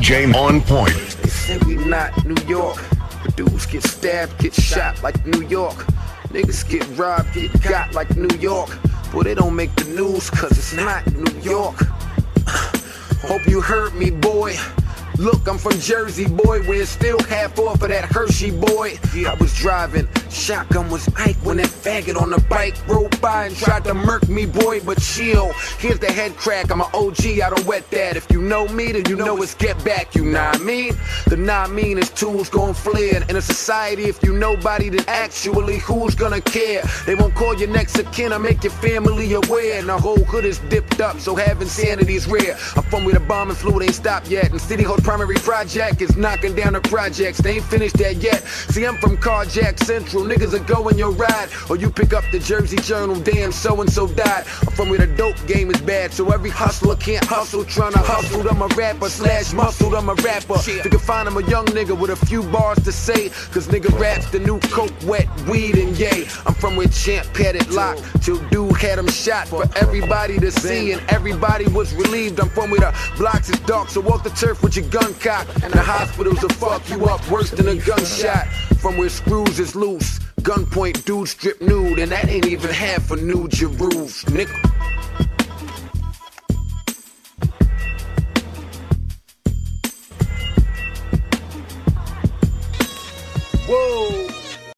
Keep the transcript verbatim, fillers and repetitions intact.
J On Point. They say we not New York, but dudes get stabbed, get shot like New York. Niggas get robbed, get got like New York. Boy, they don't make the news cause it's not New York. Hope you heard me, boy. Look, I'm from Jersey, boy, where it's still half off of that Hershey, boy. I was driving, shotgun was Ike when that faggot on the bike rolled by and tried to murk me, boy, but chill. Here's the head crack, I'm an O G, I don't wet that. If you know me, then you know it's get back, you know what I mean? The nah mean is tools gon' flare. In a society, if you nobody, then actually who's gonna care? They won't call your next of kin or make your family aware. And the whole hood is dipped up, so having sanity's rare. I'm from where the bombing fluid ain't stopped yet, and City Hall's primary project is knocking down the projects. They ain't finished that yet. See, I'm from Carjack Central. Niggas are going your ride, or you pick up the Jersey Journal. Damn, so and so died. I'm from where the dope game is bad, so every hustler can't hustle. Trying to hustle, I'm a rapper slash muscle. I'm a rapper. You can find him a young nigga with a few bars to say, cause nigga raps the new coke, wet weed and yay. I'm from where Champ had it locked till dude had him shot for everybody to see, and everybody was relieved. I'm from where the blocks is dark, so walk the turf with your gun cock, and the hospitals will fuck you up worse than a gunshot. From where screws is loose, gunpoint dudes strip nude, and that ain't even half a New Jerusalem, nigga.